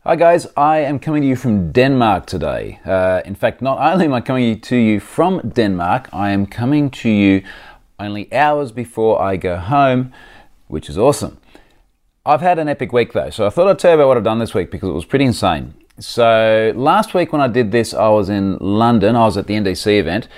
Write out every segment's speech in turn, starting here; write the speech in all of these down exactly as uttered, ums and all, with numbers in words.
Hi guys, I am coming to you from Denmark today. Uh, in fact, not only am I coming to you from Denmark, I am coming to you only hours before I go home, which is awesome. I've had an epic week though, so I thought I'd tell you about what I've done this week because it was pretty insane. So last week when I did this, I was in London, I was at the N D C event,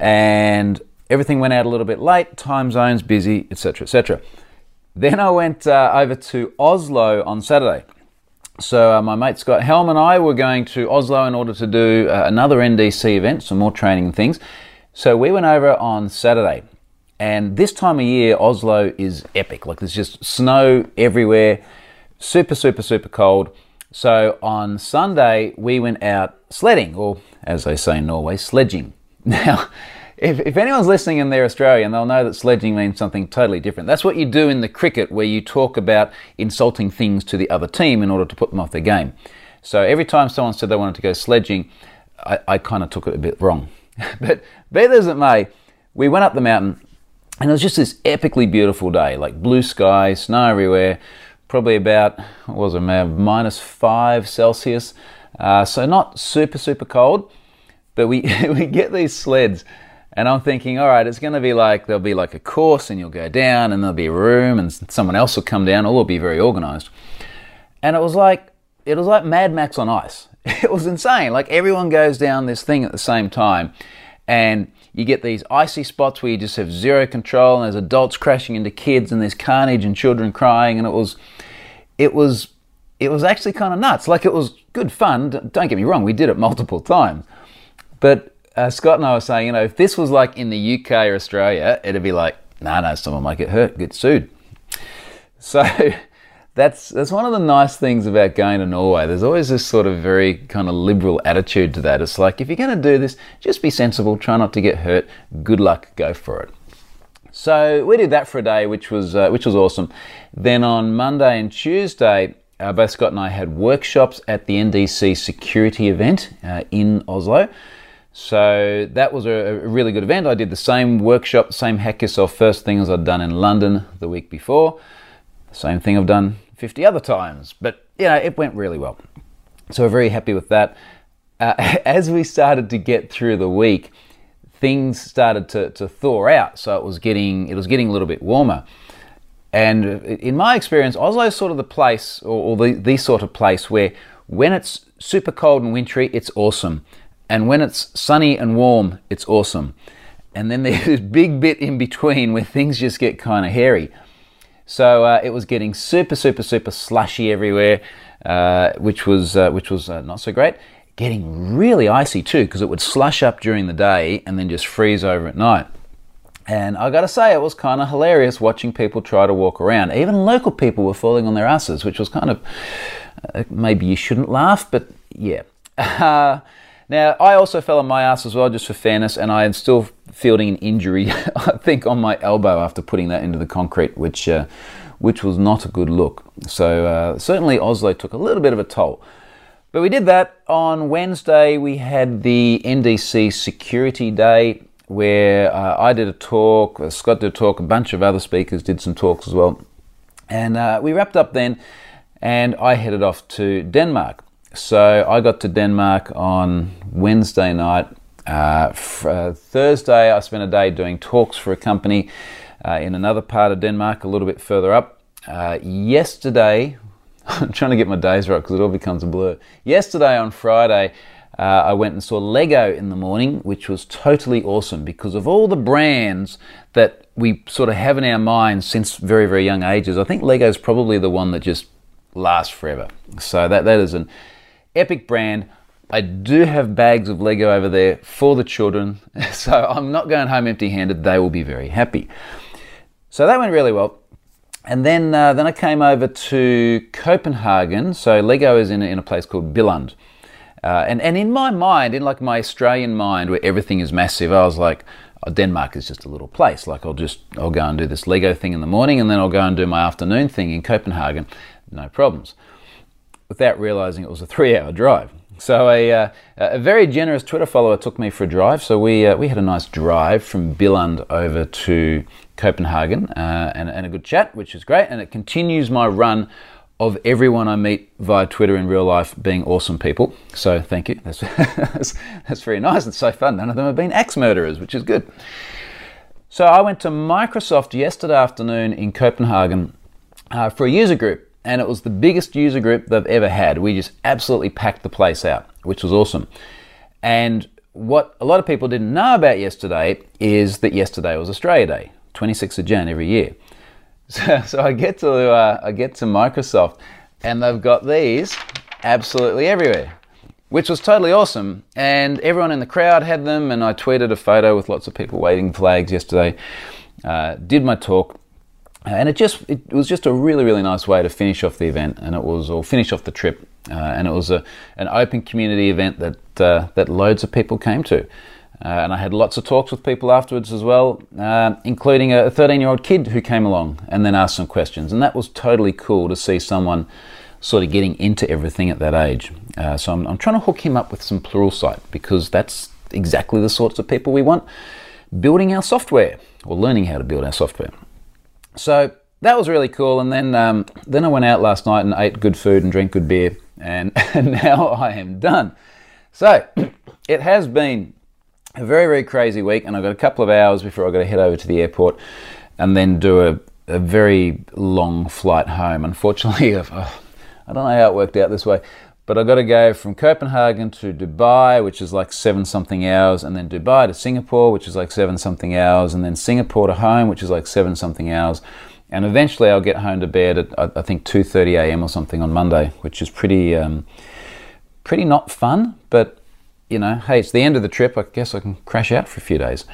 and everything went out a little bit late, time zones busy, et cetera, et cetera. Then I went uh, over to Oslo on Saturday. So uh, my mate Scott Helm and I were going to Oslo in order to do uh, another N D C event, some more training and things. So we went over on Saturday, and this time of year Oslo is epic. Like there's just snow everywhere, super, super, super cold. So on Sunday we went out sledding, or as they say in Norway, sledging. Now, If, if anyone's listening and they're Australian, they'll know that sledging means something totally different. That's what you do in the cricket, where you talk about insulting things to the other team in order to put them off their game. So every time someone said they wanted to go sledging, I, I kind of took it a bit wrong. But be that as it may, we went up the mountain, and it was just this epically beautiful day, like blue sky, snow everywhere, probably about, what was it, minus five Celsius. Uh, so not super, super cold, but we, we get these sleds. And I'm thinking, all right, it's going to be like, there'll be like a course and you'll go down and there'll be a room and someone else will come down, all will be very organized. And it was like, it was like Mad Max on ice. It was insane. Like everyone goes down this thing at the same time, and you get these icy spots where you just have zero control, and there's adults crashing into kids, and there's carnage and children crying. And it was, it was, it was actually kind of nuts. Like it was good fun. Don't get me wrong. We did it multiple times, but Uh, Scott and I were saying, you know, if this was like in the U K or Australia, it'd be like, no, nah, no, someone might get hurt, get sued. So that's that's one of the nice things about going to Norway. There's always this sort of very kind of liberal attitude to that. It's like, if you're going to do this, just be sensible, try not to get hurt, good luck, go for it. So we did that for a day, which was uh, which was awesome. Then on Monday and Tuesday, uh, both Scott and I had workshops at the N D C security event uh, in Oslo. So that was a really good event. I did the same workshop, the same hack yourself first thing as I'd done in London the week before. Same thing I've done fifty other times, but you know, it went really well. So we're very happy with that. Uh, as we started to get through the week, things started to, to thaw out. So it was getting, it was getting a little bit warmer. And in my experience, Oslo is sort of the place, or, or the, the sort of place where when it's super cold and wintry, it's awesome. And when it's sunny and warm, it's awesome. And then there's this big bit in between where things just get kind of hairy. So uh, it was getting super, super, super slushy everywhere, uh, which was uh, which was uh, not so great. Getting really icy too, because it would slush up during the day and then just freeze over at night. And I got to say, it was kind of hilarious watching people try to walk around. Even local people were falling on their asses, which was kind of, uh, maybe you shouldn't laugh, but yeah. Uh, Now, I also fell on my ass as well, just for fairness, and I am still fielding an injury, I think, on my elbow after putting that into the concrete, which uh, which was not a good look. So uh, certainly Oslo took a little bit of a toll. But we did that. On Wednesday, we had the N D C Security Day, where uh, I did a talk, uh, Scott did a talk, a bunch of other speakers did some talks as well. And uh, we wrapped up then, and I headed off to Denmark. So I got to Denmark on Wednesday night. Uh, f- uh, Thursday, I spent a day doing talks for a company uh, in another part of Denmark, a little bit further up. Uh, yesterday, I'm trying to get my days right because it all becomes a blur. Yesterday on Friday, uh, I went and saw Lego in the morning, which was totally awesome because of all the brands that we sort of have in our minds since very, very young ages. I think Lego is probably the one that just lasts forever. So that that is an epic brand. I do have bags of Lego over there for the children, so I'm not going home empty-handed. They will be very happy. So that went really well. And then uh, then I came over to Copenhagen. So Lego is in a, in a place called Billund. Uh, and, and in my mind, in like my Australian mind where everything is massive, I was like, oh, Denmark is just a little place. Like I'll just, I'll go and do this Lego thing in the morning, and then I'll go and do my afternoon thing in Copenhagen. No problems. Without realizing it was a three-hour drive. So a, uh, a very generous Twitter follower took me for a drive. So we uh, we had a nice drive from Billund over to Copenhagen uh, and, and a good chat, which is great. And it continues my run of everyone I meet via Twitter in real life being awesome people. So thank you. That's, that's, that's very nice. It's so fun. None of them have been axe murderers, which is good. So I went to Microsoft yesterday afternoon in Copenhagen uh, for a user group, and it was the biggest user group they've ever had. We just absolutely packed the place out, which was awesome. And what a lot of people didn't know about yesterday is that yesterday was Australia Day, twenty-sixth of January every year. So, so I get to uh, I get to Microsoft, and they've got these absolutely everywhere, which was totally awesome. And everyone in the crowd had them, and I tweeted a photo with lots of people waving flags yesterday. Uh, did my talk, and it just it was just a really really nice way to finish off the event, and it was or finish off the trip, uh, and it was a an open community event that uh, that loads of people came to. Uh, and I had lots of talks with people afterwards as well, uh, including a thirteen-year-old kid who came along and then asked some questions. And that was totally cool to see someone sort of getting into everything at that age. Uh, so I'm, I'm trying to hook him up with some Pluralsight, because that's exactly the sorts of people we want building our software, or learning how to build our software. So that was really cool. And then um, then I went out last night and ate good food and drank good beer, and, and now I am done. So it has been a very, very crazy week, and I've got a couple of hours before I've got to head over to the airport and then do a, a very long flight home. Unfortunately, I've, oh, I don't know how it worked out this way, but I've got to go from Copenhagen to Dubai, which is like seven something hours, and then Dubai to Singapore, which is like seven something hours, and then Singapore to home, which is like seven something hours. And eventually I'll get home to bed at, I think, two thirty a m or something on Monday, which is pretty, um, pretty not fun, but you know, hey, it's the end of the trip. I guess I can crash out for a few days.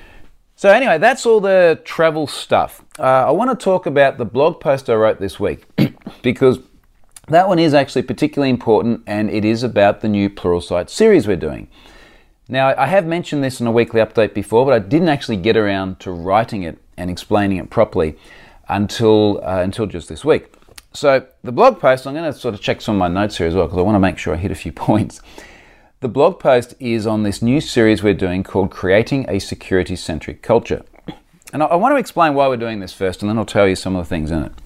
So anyway, that's all the travel stuff. Uh, I want to talk about the blog post I wrote this week, because that one is actually particularly important, and it is about the new Pluralsight series we're doing. Now, I have mentioned this in a weekly update before, but I didn't actually get around to writing it and explaining it properly until uh, until just this week. So the blog post, I'm going to sort of check some of my notes here as well, because I want to make sure I hit a few points. The blog post is on this new series we're doing called Creating a Security-Centric Culture. And I want to explain why we're doing this first, and then I'll tell you some of the things in it.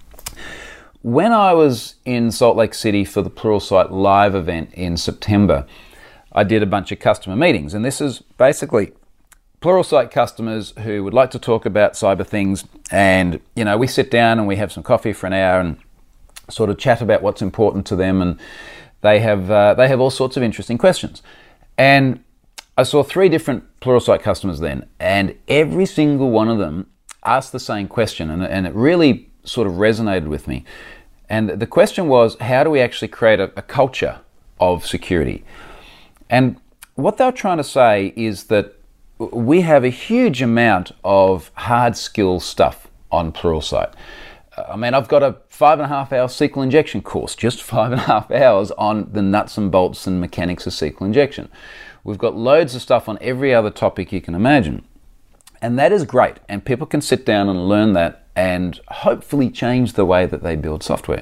When I was in Salt Lake City for the Pluralsight Live event in September, I did a bunch of customer meetings, and this is basically Pluralsight customers who would like to talk about cyber things, and you know, we sit down and we have some coffee for an hour and sort of chat about what's important to them, and They have uh, they have all sorts of interesting questions. And I saw three different Pluralsight customers then, and every single one of them asked the same question, and, and it really sort of resonated with me. And the question was, how do we actually create a, a culture of security? And what they're trying to say is that we have a huge amount of hard skill stuff on Pluralsight. I mean, I've got a five and a half hour S Q L injection course, just five and a half hours on the nuts and bolts and mechanics of S Q L injection. We've got loads of stuff on every other topic you can imagine. And that is great. And people can sit down and learn that and hopefully change the way that they build software.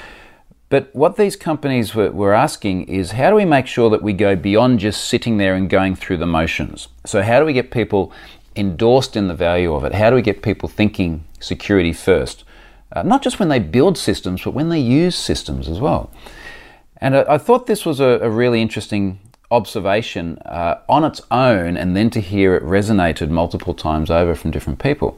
But what these companies were, were asking is, how do we make sure that we go beyond just sitting there and going through the motions? So how do we get people endorsed in the value of it? How do we get people thinking security first? Uh, not just when they build systems, but when they use systems as well. And I, I thought this was a, a really interesting observation uh, on its own, and then to hear it resonated multiple times over from different people.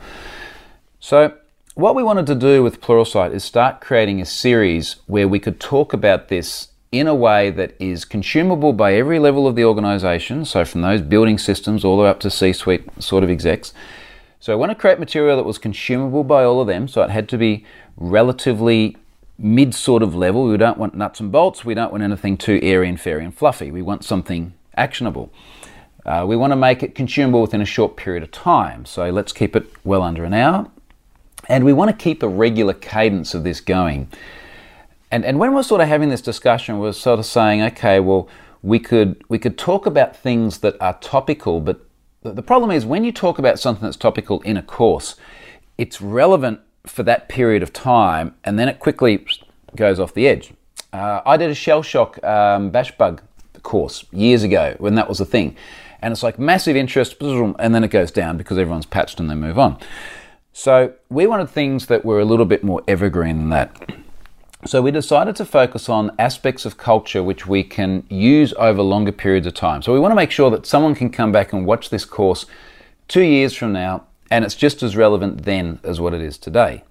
So what we wanted to do with Pluralsight is start creating a series where we could talk about this in a way that is consumable by every level of the organization, so from those building systems all the way up to C-suite sort of execs. So I want to create material that was consumable by all of them, so it had to be relatively mid sort of level. We don't want nuts and bolts, we don't want anything too airy and fairy and fluffy. We want something actionable. Uh, we want to make it consumable within a short period of time, so let's keep it well under an hour. And we want to keep a regular cadence of this going. And, and when we're sort of having this discussion, we're sort of saying, okay, well, we could, we could talk about things that are topical, but the problem is when you talk about something that's topical in a course, it's relevant for that period of time, and then it quickly goes off the edge. Uh, I did a shell shock um, bash bug course years ago when that was a thing, and it's like massive interest, and then it goes down because everyone's patched and they move on. So we wanted things that were a little bit more evergreen than that. So we decided to focus on aspects of culture which we can use over longer periods of time. So we want to make sure that someone can come back and watch this course two years from now, and it's just as relevant then as what it is today.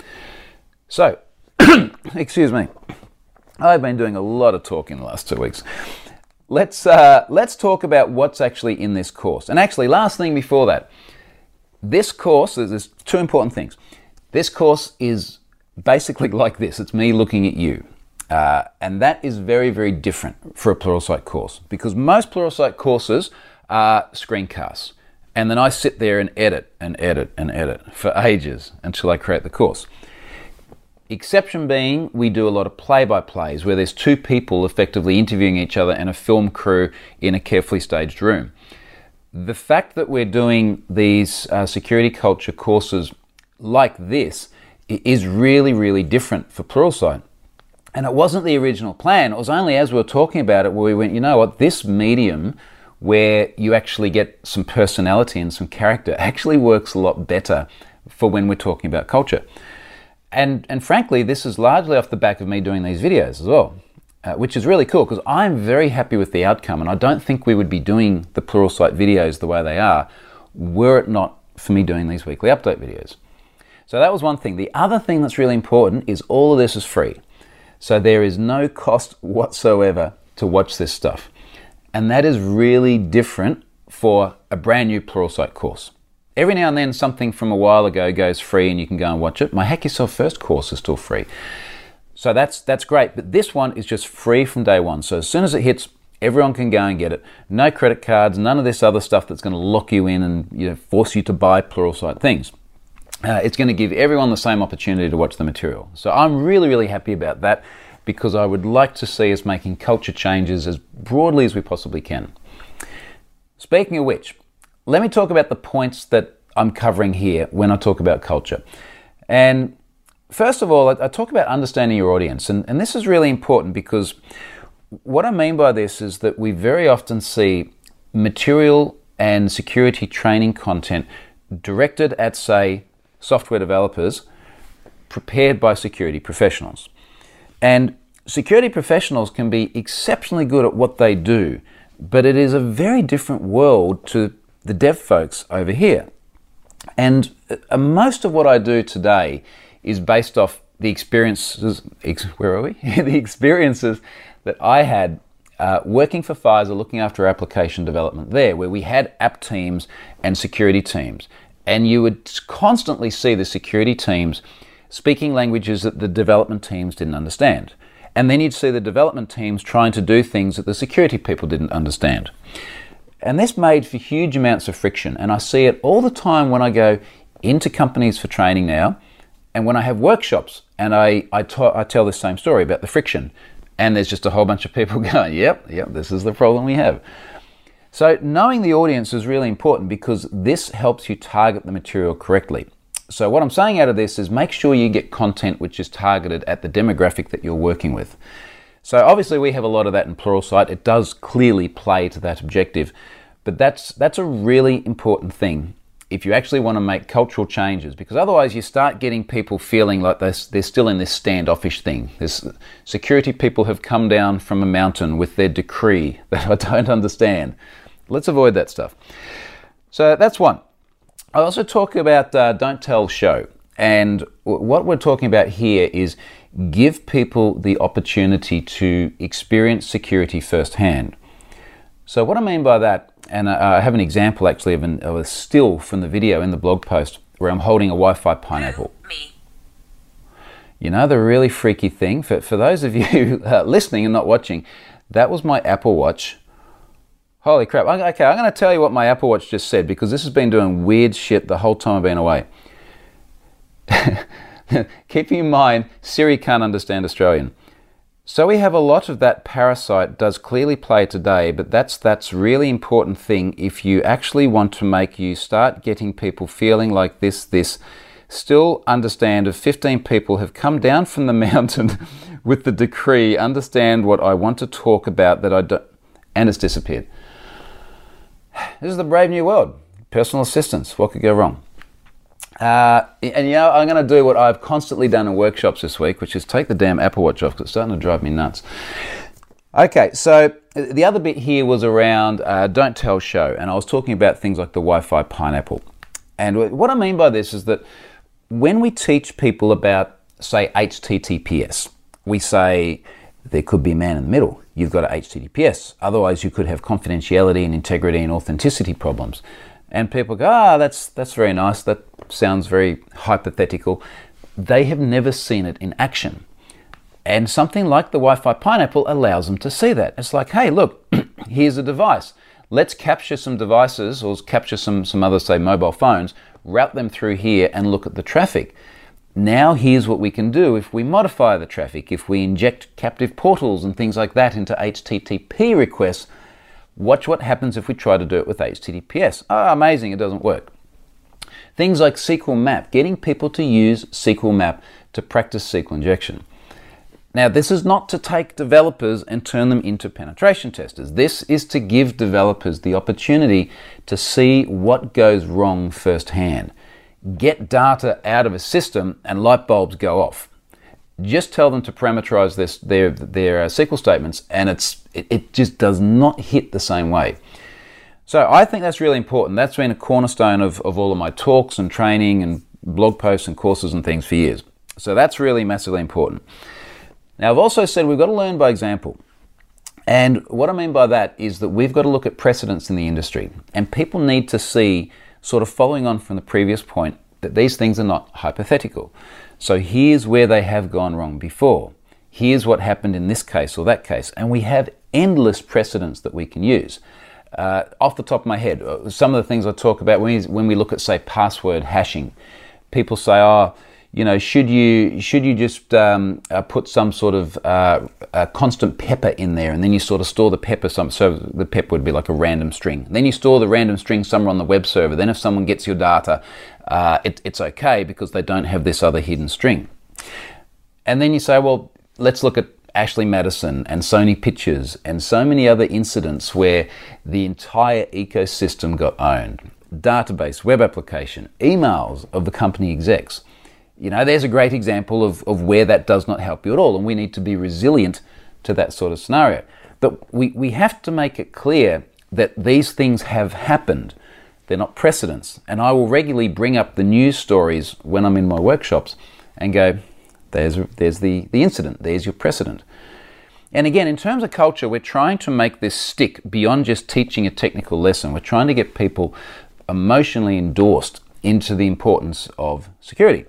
So, excuse me, I've been doing a lot of talking the last two weeks. Let's, uh, let's talk about what's actually in this course. And actually, last thing before that, this course, there's two important things. This course is basically like this. It's me looking at you. Uh, and that is very, very different for a Pluralsight course, because most Pluralsight courses are screencasts. And then I sit there and edit and edit and edit for ages until I create the course. Exception being, we do a lot of play-by-plays where there's two people effectively interviewing each other and a film crew in a carefully staged room. The fact that we're doing these uh, security culture courses like this is really, really different for Pluralsight. And it wasn't the original plan. It was only as we were talking about it where we went, you know what, this medium where you actually get some personality and some character actually works a lot better for when we're talking about culture. And, and frankly, this is largely off the back of me doing these videos as well, uh, which is really cool because I'm very happy with the outcome, and I don't think we would be doing the Pluralsight videos the way they are were it not for me doing these weekly update videos. So that was one thing. The other thing that's really important is all of this is free. So there is no cost whatsoever to watch this stuff. And that is really different for a brand new Pluralsight course. Every now and then something from a while ago goes free and you can go and watch it. My Hack Yourself First course is still free. So that's, that's great. But this one is just free from day one. So as soon as it hits, everyone can go and get it. No credit cards, none of this other stuff that's going to lock you in and, you know, force you to buy Pluralsight things. Uh, it's going to give everyone the same opportunity to watch the material. So I'm really, really happy about that because I would like to see us making culture changes as broadly as we possibly can. Speaking of which, let me talk about the points that I'm covering here when I talk about culture. And first of all, I, I talk about understanding your audience. And, and this is really important because what I mean by this is that we very often see material and security training content directed at, say, software developers prepared by security professionals. And security professionals can be exceptionally good at what they do, but it is a very different world to the dev folks over here. And uh, most of what I do today is based off the experiences, ex, where are we? the experiences that I had uh, working for Pfizer, looking after application development there, where we had app teams and security teams. And you would constantly see the security teams speaking languages that the development teams didn't understand. And then you'd see the development teams trying to do things that the security people didn't understand. And this made for huge amounts of friction. And I see it all the time when I go into companies for training now, and when I have workshops, and I, I, I tell this same story about the friction. And there's just a whole bunch of people going, yep, yep, this is the problem we have. So knowing the audience is really important because this helps you target the material correctly. So what I'm saying out of this is make sure you get content which is targeted at the demographic that you're working with. So obviously we have a lot of that in Pluralsight. It does clearly play to that objective, but that's, that's a really important thing if you actually want to make cultural changes, because otherwise you start getting people feeling like they're, they're still in this standoffish thing. This security people have come down from a mountain with their decree that I don't understand. Let's avoid that stuff. So that's one. I also talk about uh, don't tell, show. And what we're talking about here is give people the opportunity to experience security firsthand. So what I mean by that, and I have an example actually of, an, of a still from the video in the blog post where I'm holding a Wi-Fi pineapple. Me. You know, the really freaky thing, for, for those of you uh, listening and not watching, that was my Apple Watch. Holy crap. Okay, I'm going to tell you what my Apple Watch just said because this has been doing weird shit the whole time I've been away. Keeping in mind, Siri can't understand Australian. So we have a lot of that parasite does clearly play today, but that's that's really important thing if you actually want to make you start getting people feeling like this, this. Still understand if fifteen people have come down from the mountain with the decree, understand what I want to talk about that I don't, and it's disappeared. This is the brave new world. Personal assistance, what could go wrong? Uh, and you know, I'm going to do what I've constantly done in workshops this week, which is take the damn Apple Watch off because it's starting to drive me nuts. Okay, so the other bit here was around uh, don't tell, show, and I was talking about things like the Wi-Fi pineapple. And what I mean by this is that when we teach people about, say, H T T P S, we say there could be a man in the middle. You've got a H T T P S. Otherwise, you could have confidentiality and integrity and authenticity problems. And people go, ah, that's that's very nice. That sounds very hypothetical. They have never seen it in action. And something like the Wi-Fi pineapple allows them to see that. It's like, hey, look, here's a device. Let's capture some devices or capture some, some other, say, mobile phones, route them through here and look at the traffic. Now here's what we can do if we modify the traffic, if we inject captive portals and things like that into H T T P requests. Watch what happens if we try to do it with H T T P S. Oh, amazing, it doesn't work. Things like S Q L Map, getting people to use S Q L Map to practice S Q L injection. Now, this is not to take developers and turn them into penetration testers. This is to give developers the opportunity to see what goes wrong firsthand. Get data out of a system and light bulbs go off. Just tell them to parameterize this, their, their uh, S Q L statements, and it's, it, it just does not hit the same way. So I think that's really important. That's been a cornerstone of, of all of my talks and training and blog posts and courses and things for years. So that's really massively important. Now, I've also said we've got to learn by example. And what I mean by that is that we've got to look at precedents in the industry. And people need to see, sort of following on from the previous point, that these things are not hypothetical. So here's where they have gone wrong before. Here's what happened in this case or that case. And we have endless precedents that we can use. Uh, off the top of my head, some of the things I talk about when we, when we look at, say, password hashing, people say, oh, you know, should you should you just um, uh, put some sort of uh, uh, constant pepper in there, and then you sort of store the pepper, some, so the pepper would be like a random string. Then you store the random string somewhere on the web server. Then if someone gets your data, uh, it, it's okay because they don't have this other hidden string. And then you say, well, let's look at Ashley Madison and Sony Pictures and so many other incidents where the entire ecosystem got owned. Database, web application, emails of the company execs. You know, there's a great example of, of where that does not help you at all, and we need to be resilient to that sort of scenario. But we, we have to make it clear that these things have happened. They're not precedents. And I will regularly bring up the news stories when I'm in my workshops and go, there's, there's the, the incident, there's your precedent. And again, in terms of culture, we're trying to make this stick beyond just teaching a technical lesson. We're trying to get people emotionally endorsed into the importance of security.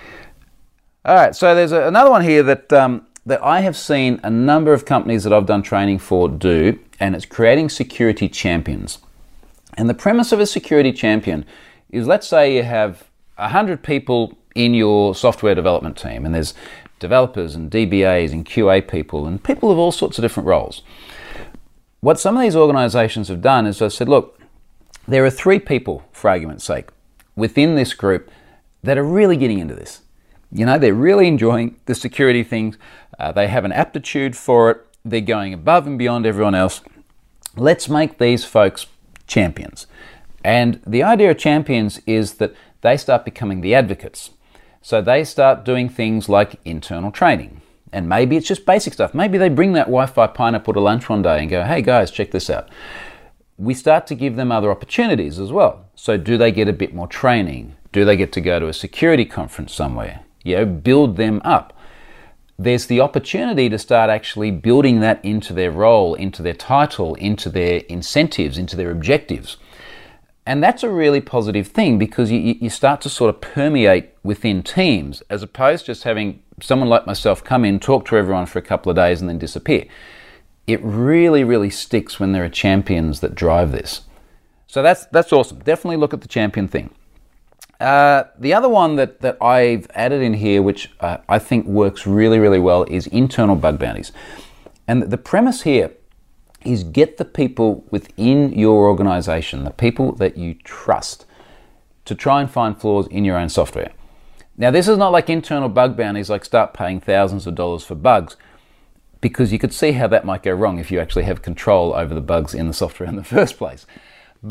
All right, so there's a, another one here that um, that I have seen a number of companies that I've done training for do, and it's creating security champions. And the premise of a security champion is, let's say you have one hundred people in your software development team, and there's developers and D B As and Q A people and people of all sorts of different roles. What some of these organizations have done is they've said, look, there are three people, for argument's sake, within this group that are really getting into this. You know, they're really enjoying the security things. Uh, they have an aptitude for it. They're going above and beyond everyone else. Let's make these folks champions. And the idea of champions is that they start becoming the advocates. So they start doing things like internal training. And maybe it's just basic stuff. Maybe they bring that Wi-Fi pineapple to lunch one day and go, hey guys, check this out. We start to give them other opportunities as well. So do they get a bit more training? Do they get to go to a security conference somewhere? You know, build them up. There's the opportunity to start actually building that into their role, into their title, into their incentives, into their objectives. And that's a really positive thing because you, you start to sort of permeate within teams as opposed to just having someone like myself come in, talk to everyone for a couple of days and then disappear. It really, really sticks when there are champions that drive this. So that's, that's awesome. Definitely look at the champion thing. Uh, the other one that, that I've added in here, which uh, I think works really, really well, is internal bug bounties. And the premise here is get the people within your organization, the people that you trust, to try and find flaws in your own software. Now, this is not like internal bug bounties, like start paying thousands of dollars for bugs, because you could see how that might go wrong if you actually have control over the bugs in the software in the first place. But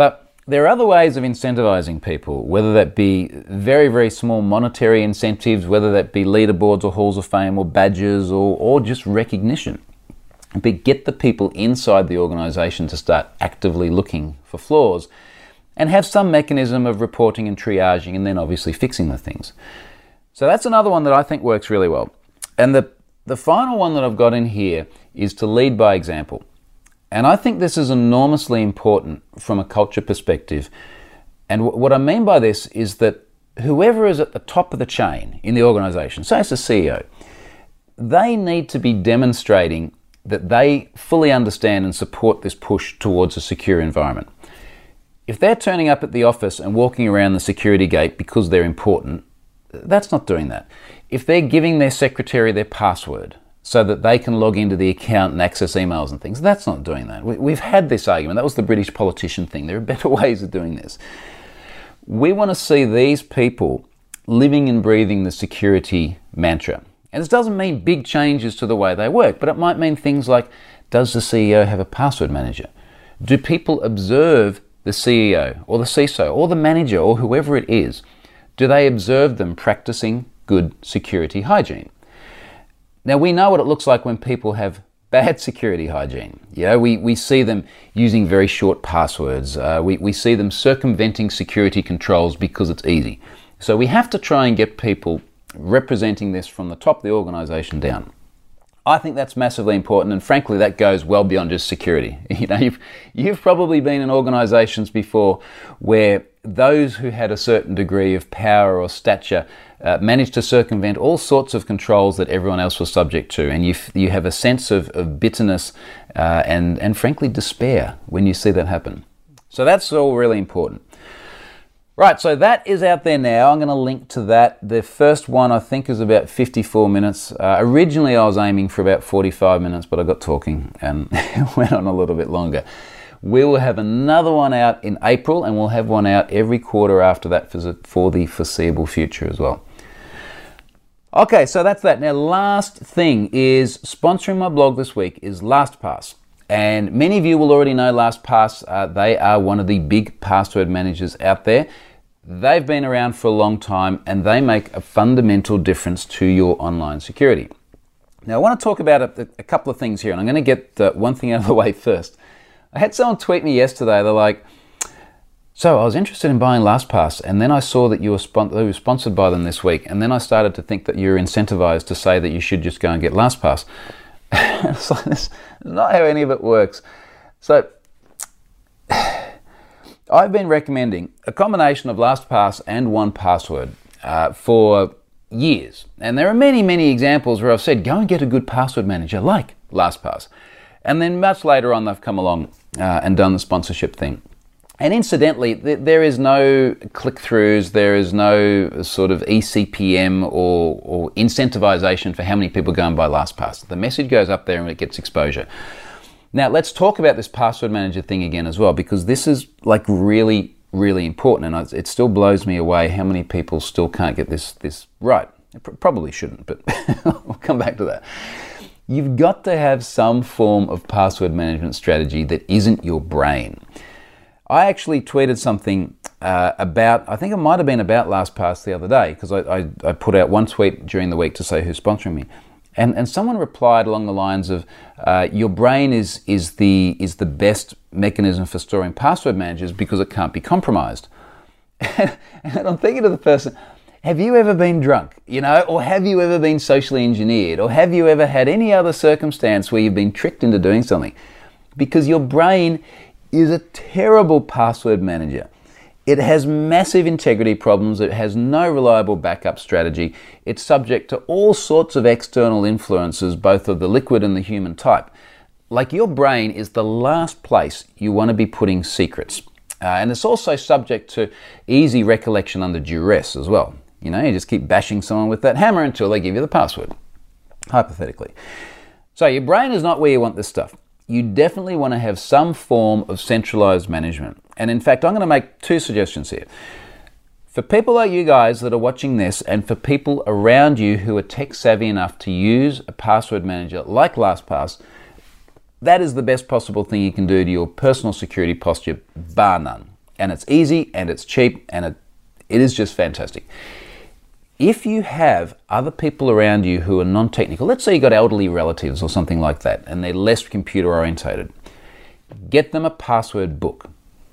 there are other ways of incentivizing people, whether that be very, very small monetary incentives, whether that be leaderboards or halls of fame or badges or, or just recognition. But get the people inside the organization to start actively looking for flaws and have some mechanism of reporting and triaging and then obviously fixing the things. So that's another one that I think works really well. And the, the final one that I've got in here is to lead by example. And I think this is enormously important from a culture perspective. And w- what I mean by this is that whoever is at the top of the chain in the organization, say it's the C E O, they need to be demonstrating that they fully understand and support this push towards a secure environment. If they're turning up at the office and walking around the security gate because they're important, that's not doing that. If they're giving their secretary their password so that they can log into the account and access emails and things, that's not doing that. We've had this argument. That was the British politician thing. There are better ways of doing this. We want to see these people living and breathing the security mantra. And this doesn't mean big changes to the way they work, but it might mean things like, does the C E O have a password manager? Do people observe the C E O or the C I S O or the manager or whoever it is? Do they observe them practicing good security hygiene? Now, we know what it looks like when people have bad security hygiene. You know, we, we see them using very short passwords. Uh, we, we see them circumventing security controls because it's easy. So we have to try and get people representing this from the top of the organization down. I think that's massively important, and frankly, that goes well beyond just security. You know, you've, you've probably been in organizations before where those who had a certain degree of power or stature uh, managed to circumvent all sorts of controls that everyone else was subject to, and you you have a sense of, of bitterness uh, and, and frankly despair when you see that happen. So that's all really important. Right, so that is out there now. I'm going to link to that. The first one I think is about fifty-four minutes. Uh, originally I was aiming for about forty-five minutes, but I got talking and went on a little bit longer. We will have another one out in April, and we'll have one out every quarter after that for the, for the foreseeable future as well. Okay, so that's that. Now, last thing is sponsoring my blog this week is LastPass. And many of you will already know LastPass. Uh, they are one of the big password managers out there. They've been around for a long time, and they make a fundamental difference to your online security. Now, I want to talk about a, a couple of things here, and I'm going to get uh, one thing out of the way first. I had someone tweet me yesterday. They're like, so I was interested in buying LastPass, and then I saw that you were, spon- you were sponsored by them this week, and then I started to think that you're incentivized to say that you should just go and get LastPass. It's like, this is not how any of it works. So I've been recommending a combination of LastPass and one Password uh, for years. And there are many, many examples where I've said, go and get a good password manager like LastPass. And then much later on, they've come along uh, and done the sponsorship thing. And incidentally, th- there is no click-throughs, there is no sort of E C P M or, or incentivization for how many people go and buy LastPass. The message goes up there and it gets exposure. Now, let's talk about this password manager thing again as well, because this is like really, really important. And it still blows me away how many people still can't get this, this right. It probably shouldn't, but we'll come back to that. You've got to have some form of password management strategy that isn't your brain. I actually tweeted something uh, about, I think it might have been about LastPass the other day, because I, I, I put out one tweet during the week to say who's sponsoring me. And, and someone replied along the lines of, uh, your brain is, is, the, is the best mechanism for storing password managers because it can't be compromised. And I'm thinking to the person, have you ever been drunk, you know, or have you ever been socially engineered, or have you ever had any other circumstance where you've been tricked into doing something? Because your brain is a terrible password manager. It has massive integrity problems. It has no reliable backup strategy. It's subject to all sorts of external influences, both of the liquid and the human type. Like, your brain is the last place you want to be putting secrets. Uh, and it's also subject to easy recollection under duress as well. You know, you just keep bashing someone with that hammer until they give you the password, hypothetically. So your brain is not where you want this stuff. You definitely want to have some form of centralized management. And in fact, I'm going to make two suggestions here. For people like you guys that are watching this, and for people around you who are tech savvy enough to use a password manager like LastPass, that is the best possible thing you can do to your personal security posture, bar none. and it's easy, and it's cheap, and it, it is just fantastic. If you have other people around you who are non-technical, let's say you've got elderly relatives or something like that, and they're less computer orientated, get them a password book.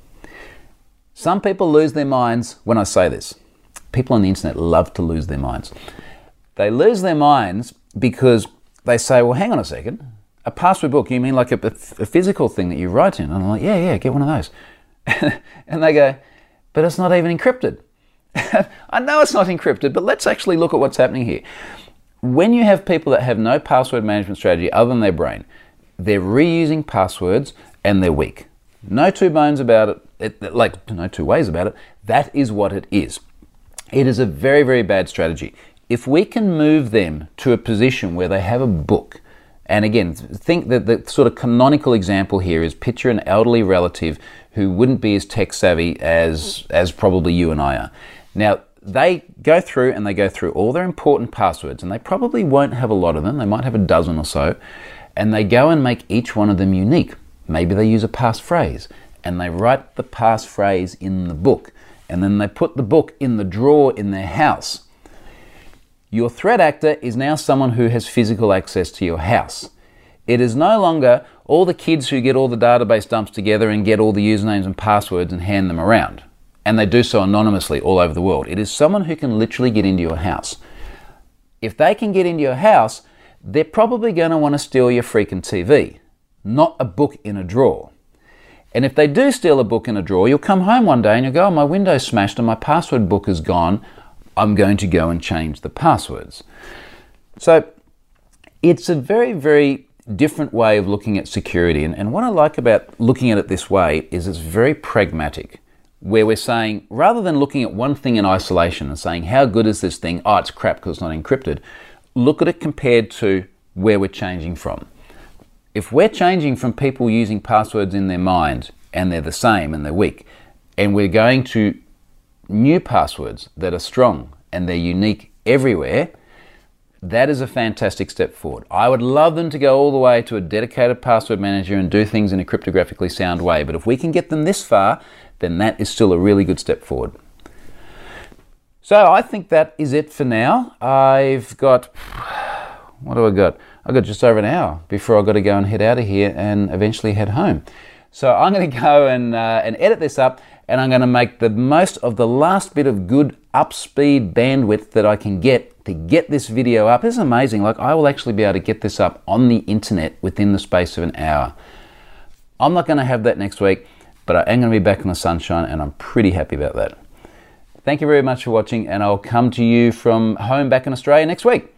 Some people lose their minds when I say this. People on the internet love to lose their minds. They lose their minds because they say, well, hang on a second, a password book, you mean like a, a physical thing that you write in? And I'm like, yeah, yeah, get one of those. And they go, but it's not even encrypted. I know it's not encrypted, but let's actually look at what's happening here. When you have people that have no password management strategy other than their brain, they're reusing passwords and they're weak. No two bones about it, it, like no two ways about it. That is what it is. It is a very, very bad strategy. If we can move them to a position where they have a book, and again, think that the sort of canonical example here is picture an elderly relative who wouldn't be as tech savvy as, as probably you and I are. Now, they go through and they go through all their important passwords, and they probably won't have a lot of them. They might have a dozen or so, and they go and make each one of them unique. Maybe they use a passphrase, and they write the passphrase in the book, and then they put the book in the drawer in their house. Your threat actor is now someone who has physical access to your house. It is no longer all the kids who get all the database dumps together and get all the usernames and passwords and hand them around. And they do so anonymously all over the world. It is someone who can literally get into your house. If they can get into your house, they're probably going to want to steal your freaking T V, not a book in a drawer. And if they do steal a book in a drawer, you'll come home one day and you'll go, oh, my window's smashed and my password book is gone. I'm going to go and change the passwords. So it's a very, very different way of looking at security. And, and what I like about looking at it this way is it's very pragmatic, where we're saying, rather than looking at one thing in isolation and saying, how good is this thing? Oh, it's crap because it's not encrypted. Look at it compared to where we're changing from. If we're changing from people using passwords in their mind and they're the same and they're weak, and we're going to new passwords that are strong and they're unique everywhere, that is a fantastic step forward. I would love them to go all the way to a dedicated password manager and do things in a cryptographically sound way, but if we can get them this far, then that is still a really good step forward. So I think that is it for now. I've got, what do I got? I've got just over an hour before I've got to go and head out of here and eventually head home. So I'm going to go and, uh, and edit this up, and I'm going to make the most of the last bit of good up-speed bandwidth that I can get to get this video up. This is amazing. Like, I will actually be able to get this up on the internet within the space of an hour. I'm not going to have that next week, but I am going to be back in the sunshine, and I'm pretty happy about that. Thank you very much for watching, and I'll come to you from home back in Australia next week.